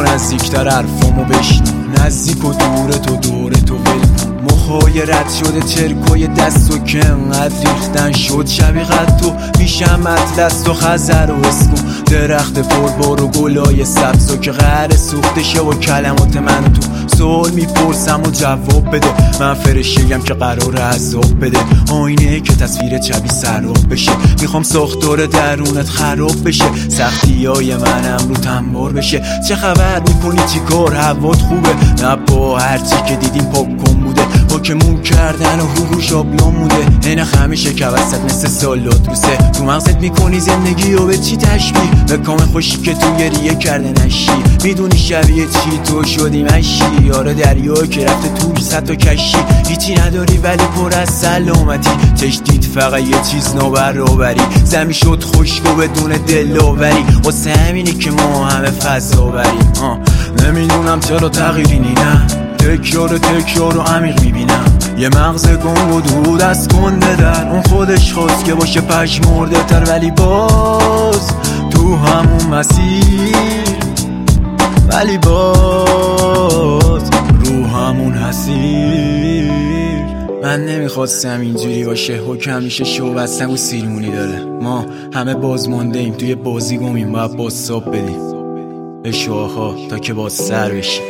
نزدیکتر حرفامو بشنو، نزدیک و دور تو ول کن. مخای رد شده چرکای دست و که انقدر ریختن شد شبیه قد تو میشم اطلس و خزر و اسکو. درخت پربار و گلای سبز و که غر سوخته شه و کلمات من تو سوال میپرسم و جواب بده. من فرشته‌ام که قراره عذاب بده، آینه که تصویر چبی سراب بشه. میخوام ساختار درونت خراب بشه، سختیای منم رو تنبار بشه. چه خبر میکنی چی کار هوات خوبه؟ نه با هرچی که دیدیم پاپ کن بوده، با که مون کردن و هورو شابلون موده. اینه همیشه که وسط مثل سالات روسه، تو مغزت میکنی زندگی و به چی تشبیه؟ به کام خوشی که تو گریه کرده نشی. میدونی شبیه چی تو شدی مشی، یاره دریا که رفته توی سطح و کشی. هیچی نداری ولی پر از سلامتی، چشتید فقط یه چیز نابرابری. زمین شد خشک و بدون دلاوری، واسه همینی که ما همه فضا بریم. نمیدونم چرا تغییری نه، تکرار و عمیق میبینم. یه مغز گنگ و دود از کنده در اون خودش خواست که باشه پشمرده تر، ولی باز تو همون مسیر، ولی باز رو همون حسیر. من نمیخواستم اینجوری باشه، حکم میشه شو بستم و سیرمونی داره. ما همه باز مونده ایم توی بازی گمیم، باید باز ساب بدیم به شوها تا که باز سر بشیم.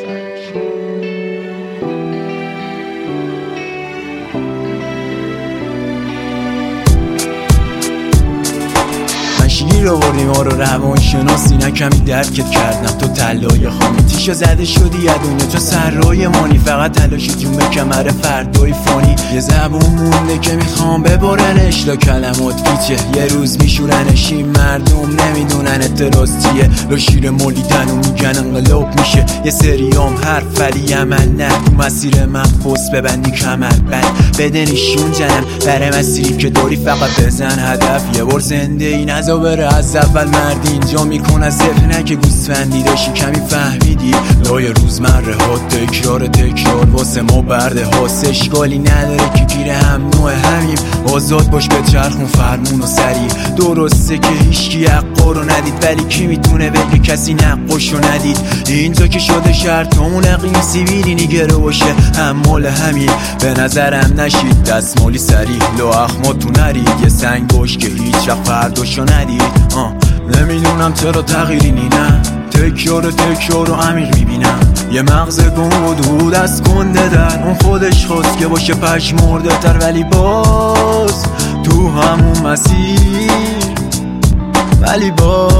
شیر آوردی ما رو روان شناسی، نکمی درکت کردم تو طلای خامی. تیشو زده شدی یه دنیا تو سرای مانی، فقط تلاشی جون به کمر فردای فانی. یه زبون مونده که میخوام ببرنش، لا کلمات پیچه یه روز میشورنش. این مردم نمیدونن اعتراض چیه، لا شیر مولیدن و میگن انقلاب میشه. یه سریام حرف ولی عمل نه، تو مسیر من پست ببندی کمر بند بده نشون جنم بره مسیری که داری. فقط بزن هدف یه بار زنده این بره از اول. مرد اینجا میکنه صفر نه که گوسفندی داشتی کمی فهمیدی. لای روزمره ها تکرار واسه ما برده ها، اشکالی نداره که گیره هم نوع همیم. آزاد باش به چرخون فرمون و سریع، درسته که هیچکی حقا رو ندید، ولی کی میتونه بگه کسی نقاش رو ندید؟ اینجا که شده شهر تامون اقلیم سیبیلی نیگره باشه هممال همین. به نظرم نشید دستمالی سریع، لا اخمات تو نرید. یه سنگ باش که هیچ وقت فرداشو ندید. نمیدونم چرا تغییری نه، تکرار و عمیق میبینم. یه مغز گم و دود از کنده در اون خودش خواست که باشه پشمرده تر، ولی باز تو همون مسیر، ولی باز